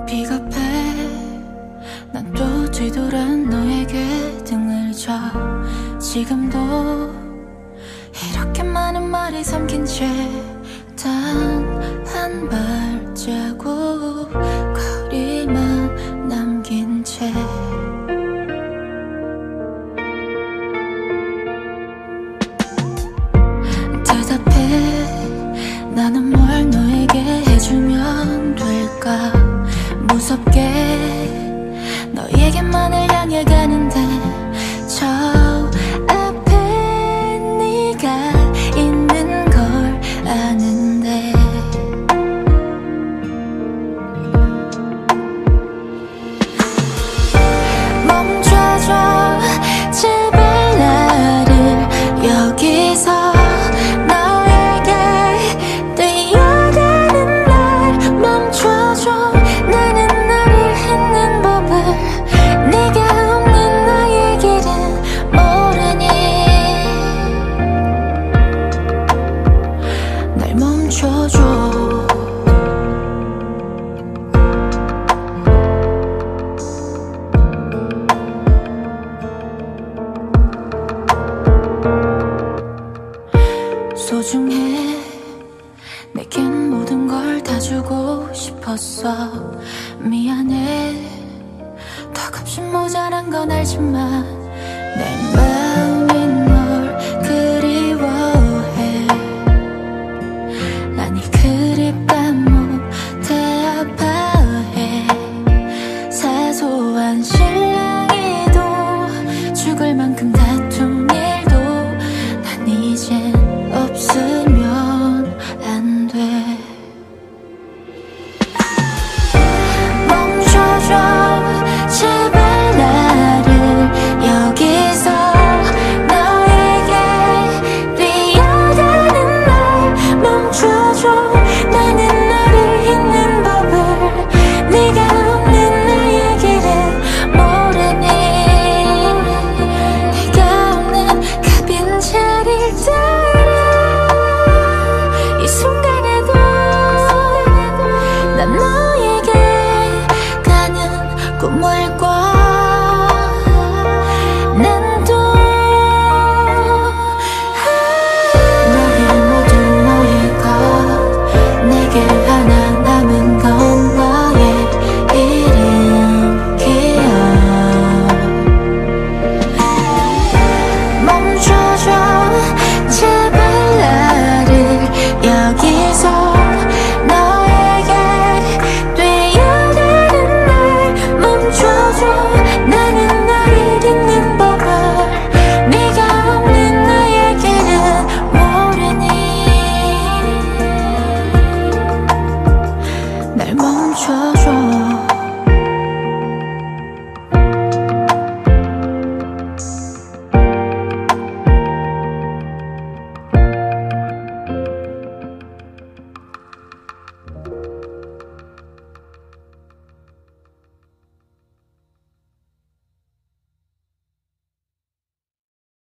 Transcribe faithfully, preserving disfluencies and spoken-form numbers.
비겁해. 난 또 뒤돌아 너에게 등을 져. 지금도 이렇게 많은 말이 삼킨 채 단 한 발자국 거리만 남긴 채 대답해. 나는 뭘 너에게 해주면 될까. 무섭게 너에게만을 향해 가는데 저 앞에 네가 있는 걸 아는데 멈춰줘 제발 나를 여기서 너에게 뛰어가는 날 멈춰줘. 나는 너를 잊는 법을 네가 없는 나의 길은 모르니 날 멈춰줘. 소중해. 내겐 모든 걸 다 주고 싶었어. 미안해. 턱없이 모자란 건 알지만 내 마음이 널 그리워해. 아니 그립다 못해 아파해. 사소한 실랑이도 죽을 만큼 다툰 일도 난 이젠 없으면 안 돼. 멈춰줘 제발 나를 여기서 너에게 뛰어가는 날 멈춰줘. 나는 너를 잊는 법을 네가 없는 나의 길을 모르니 네가 없는 그 빈자리를 이 순간에도 난 너에게 가는 꿈을 꿔.